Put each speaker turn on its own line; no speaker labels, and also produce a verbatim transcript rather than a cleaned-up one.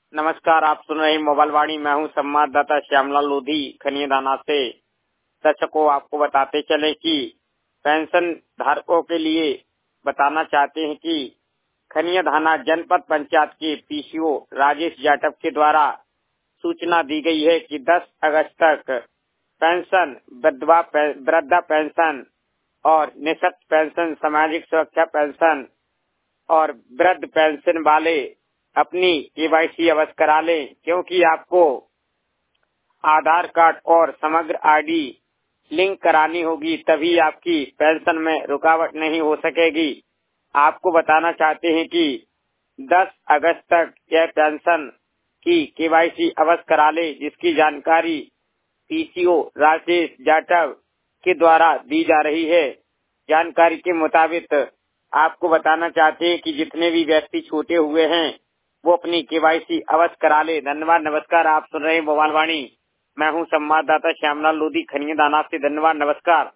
नमस्कार, आप सुन रहे हैं मोबाइल वाणी। मैं हूं संवाददाता श्यामलाल लोधी खनियादाना से। दर्शकों, आपको बताते चले कि पेंशन धारकों के लिए बताना चाहते हैं कि खनियादाना जनपद पंचायत के पीसीओ राजेश जाटव के द्वारा सूचना दी गई है कि दस अगस्त तक पेंशन, विधवा वृद्धा पेंशन और निःशक्त पेंशन, सामाजिक सुरक्षा पेंशन और वृद्ध पेंशन वाले अपनी केवाईसी अवश्य करा लें, क्योंकि आपको आधार कार्ड और समग्र आईडी लिंक करानी होगी, तभी आपकी पेंशन में रुकावट नहीं हो सकेगी। आपको बताना चाहते हैं कि दस अगस्त तक यह पेंशन की केवाईसी अवश्य करा ले, जिसकी जानकारी पीसीओ राजेश जाटव के द्वारा दी जा रही है। जानकारी के मुताबिक आपको बताना चाहते हैं कि जितने भी व्यक्ति छूटे हुए हैं वो अपनी केवाईसी अवश्य करा ले। धन्यवाद, नमस्कार। आप सुन रहे हैं मोबाइल वाणी। मैं हूं संवाददाता श्यामलाल लोधी खनियादाना से। धन्यवाद, नमस्कार।